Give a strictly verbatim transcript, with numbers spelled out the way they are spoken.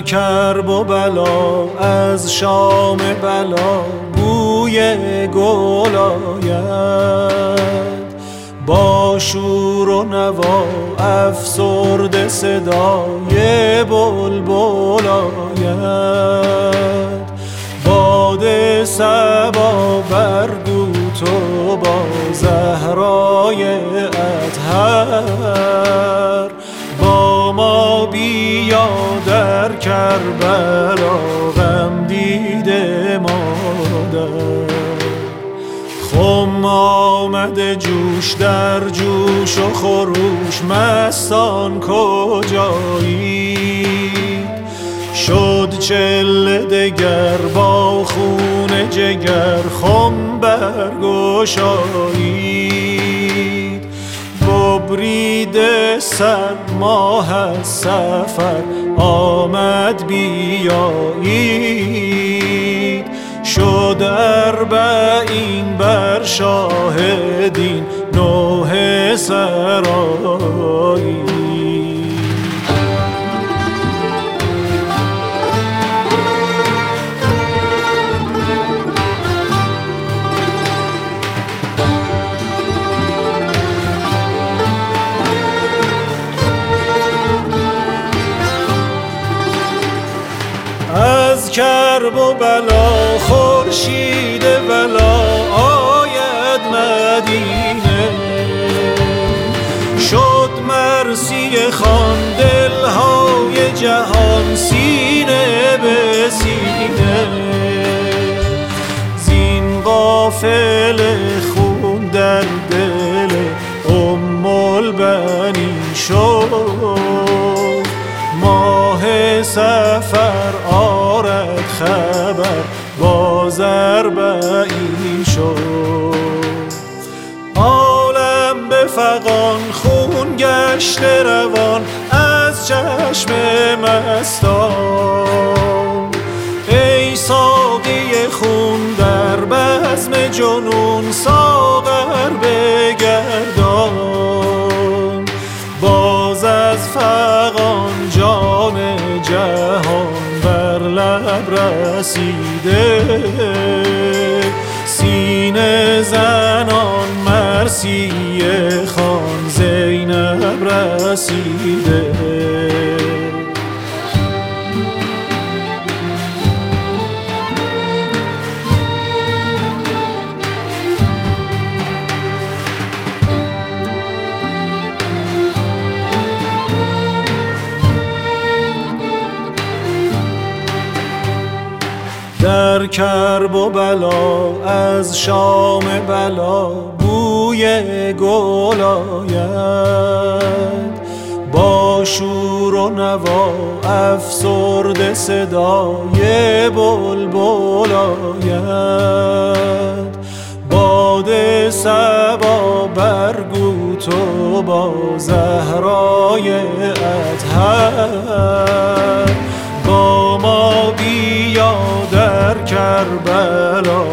کرب و بلا از شام بلا بوی گل آید، با شور و نوا افسرده صدای بلبل آید. باد صبا برگو تو با زهرای اطهر، با ما بیا در کربلا غم دیده مادر. خم آمده جوش در جوش و خروش، مستان کجایید؟ شد چله دگر با خون جگر خم برگشایید. ببریده صد ماه از سفر آمد بیایید. شد اربعین بر شاهدین نوحه سرایی. از کرب و بلا خورشید بلا آید مدینه. شد مرسی خوان دلهای جهان سینه به سینه. زین قافله خون در دل ام البنین شد. ماه سفر آرد خبر باز اربعین شد. عالم به فغان خون گشت روان از چشم مستان. ای ساقی خون در بزم جنون ساغر بگردان. باز از فغان جام جهان بر لب رسیده. سینه زنان مرسی خان زینب رسیده. در کرب و بلا از شام بلا بوی گل آید. با شور و نوا افسرده صدای بلبل آید. باد صبا برگو تو با زهرای اطهر، با ما بیا در کربلا